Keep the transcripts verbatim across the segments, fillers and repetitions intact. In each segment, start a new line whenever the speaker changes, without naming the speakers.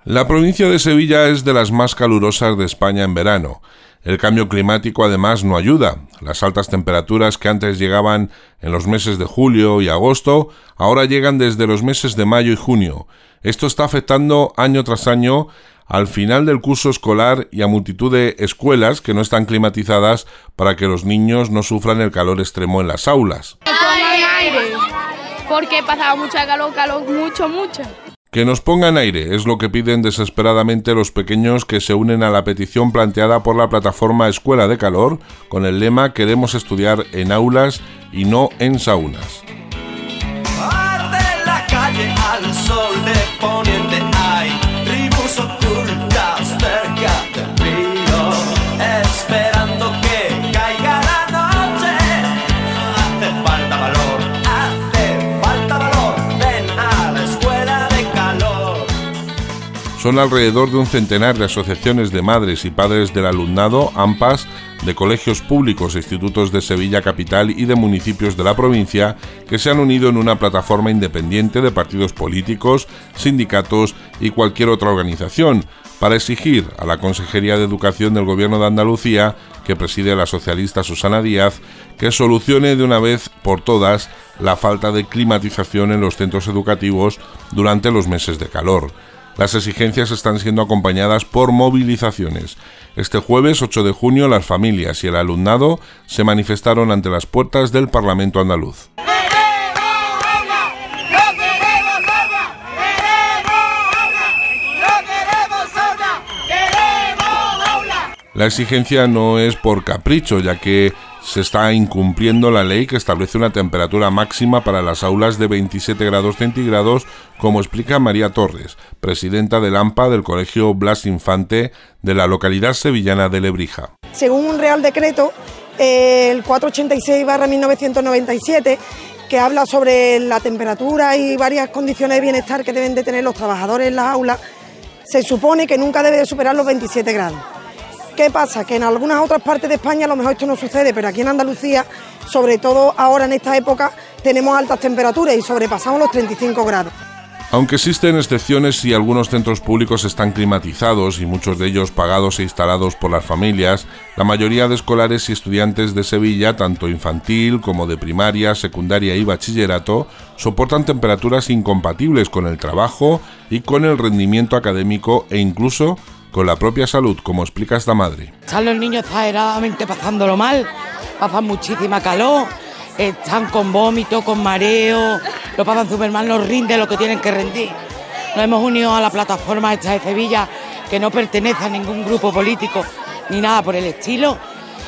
La provincia de Sevilla es de las más calurosas de España en verano. El cambio climático además no ayuda. Las altas temperaturas que antes llegaban en los meses de julio y agosto, ahora llegan desde los meses de mayo y junio. Esto está afectando año tras año al final del curso escolar y a multitud de escuelas que no están climatizadas para que los niños no sufran el calor extremo en las aulas.
Que pongan aire, porque pasaba mucha calor, calor, mucho, mucho.
Que nos pongan aire es lo que piden desesperadamente los pequeños que se unen a la petición planteada por la plataforma Escuela de Calor con el lema "Queremos estudiar en aulas y no en saunas".
Arde la calle al sol de poniente hay tribus ocultas cerca del río, esperando que caiga la noche. Hace falta valor, hace falta valor, ven a la escuela de calor.
Son alrededor de un centenar de asociaciones de madres y padres del alumnado, AMPAs, de colegios públicos e institutos de Sevilla capital y de municipios de la provincia que se han unido en una plataforma independiente de partidos políticos, sindicatos y cualquier otra organización para exigir a la Consejería de Educación del Gobierno de Andalucía, que preside la socialista Susana Díaz, que solucione de una vez por todas la falta de climatización en los centros educativos durante los meses de calor. Las exigencias están siendo acompañadas por movilizaciones. Este jueves ocho de junio las familias y el alumnado se manifestaron ante las puertas del Parlamento andaluz. La exigencia no es por capricho, ya que se está incumpliendo la ley que establece una temperatura máxima para las aulas de veintisiete grados centígrados, como explica María Torres, presidenta del AMPA del Colegio Blas Infante de la localidad sevillana de Lebrija.
Según un Real Decreto, eh, el cuatrocientos ochenta y seis barra mil novecientos noventa y siete, que habla sobre la temperatura y varias condiciones de bienestar que deben de tener los trabajadores en las aulas, se supone que nunca debe de superar los veintisiete grados. ¿Qué pasa? Que en algunas otras partes de España a lo mejor esto no sucede, pero aquí en Andalucía, sobre todo ahora en esta época, tenemos altas temperaturas y sobrepasamos los treinta y cinco grados.
Aunque existen excepciones y algunos centros públicos están climatizados y muchos de ellos pagados e instalados por las familias, la mayoría de escolares y estudiantes de Sevilla, tanto infantil como de primaria, secundaria y bachillerato, soportan temperaturas incompatibles con el trabajo y con el rendimiento académico e incluso con la propia salud, como explica esta madre.
Están los niños exageradamente pasándolo mal, pasan muchísima calor, están con vómito, con mareo, lo pasan súper mal, no rinden lo que tienen que rendir. Nos hemos unido a la plataforma esta de Sevilla, que no pertenece a ningún grupo político ni nada por el estilo,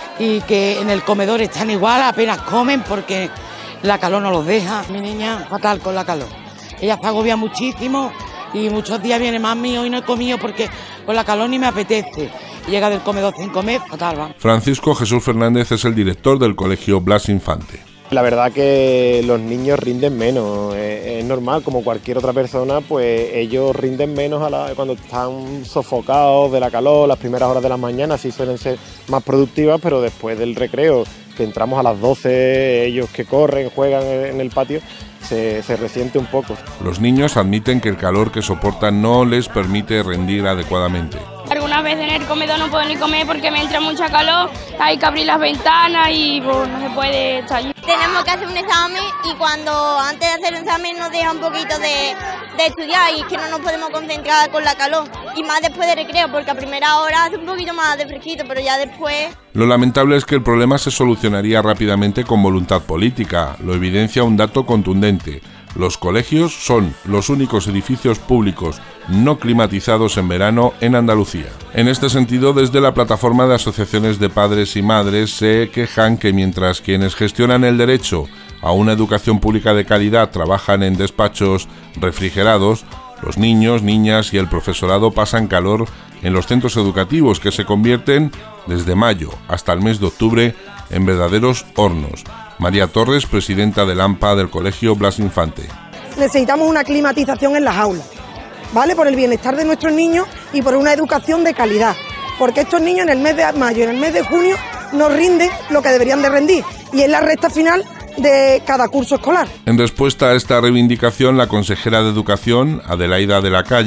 y que en el comedor están igual, apenas comen porque la calor no los deja. Mi niña fatal con la calor, ella se agobia muchísimo y muchos días viene: mami, hoy no he comido porque con la calor ni me apetece. Y llega del comedor sin comer, fatal, va.
Francisco Jesús Fernández es el director del Colegio Blas Infante.
La verdad que los niños rinden menos, es, es normal, como cualquier otra persona, pues ellos rinden menos a la, cuando están sofocados de la calor. Las primeras horas de la mañana sí suelen ser más productivas, pero después del recreo, que entramos a las doce, ellos que corren, juegan en el patio, se, se resiente un poco.
Los niños admiten que el calor que soportan no les permite rendir adecuadamente.
Algunas veces en el comedor no puedo ni comer porque me entra mucha calor, hay que abrir las ventanas y pues, no se puede estar allí.
Tenemos que hacer un examen y cuando antes de hacer el examen nos deja un poquito de, de estudiar y es que no nos podemos concentrar con la calor. Y más después de recreo, porque a primera hora hace un poquito más de fresquito, pero ya después...
Lo lamentable es que el problema se solucionaría rápidamente con voluntad política. Lo evidencia un dato contundente. Los colegios son los únicos edificios públicos no climatizados en verano en Andalucía. En este sentido, desde la plataforma de asociaciones de padres y madres se quejan que mientras quienes gestionan el derecho a una educación pública de calidad trabajan en despachos refrigerados, los niños, niñas y el profesorado pasan calor en los centros educativos que se convierten, desde mayo hasta el mes de octubre, en verdaderos hornos. María Torres, presidenta del AMPA del Colegio Blas Infante.
Necesitamos una climatización en las aulas, ¿vale? Por el bienestar de nuestros niños y por una educación de calidad. Porque estos niños en el mes de mayo y en el mes de junio no rinden lo que deberían de rendir. Y es la recta final de cada curso escolar.
En respuesta a esta reivindicación, la consejera de Educación, Adelaida de la Calle,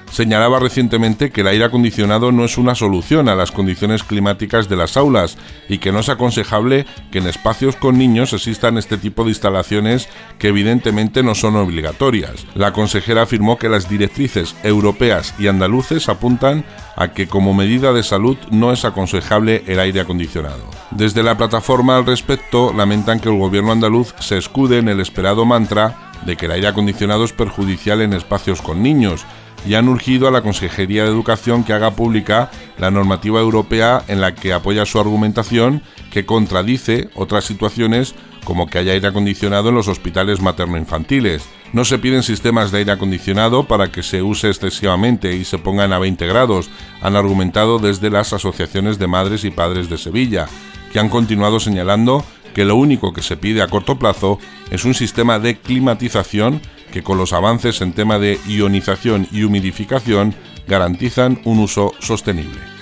señalaba recientemente que el aire acondicionado no es una solución a las condiciones climáticas de las aulas y que no es aconsejable que en espacios con niños existan este tipo de instalaciones que evidentemente no son obligatorias. La consejera afirmó que las directrices europeas y andaluces apuntan a que como medida de salud no es aconsejable el aire acondicionado. Desde la plataforma al respecto lamentan que el gobierno andaluz se escude en el esperado mantra de que el aire acondicionado es perjudicial en espacios con niños y han urgido a la Consejería de Educación que haga pública la normativa europea en la que apoya su argumentación, que contradice otras situaciones como que haya aire acondicionado en los hospitales materno-infantiles. No se piden sistemas de aire acondicionado para que se use excesivamente y se pongan a veinte grados, han argumentado desde las asociaciones de madres y padres de Sevilla, que han continuado señalando que lo único que se pide a corto plazo es un sistema de climatización que con los avances en tema de ionización y humidificación garantizan un uso sostenible.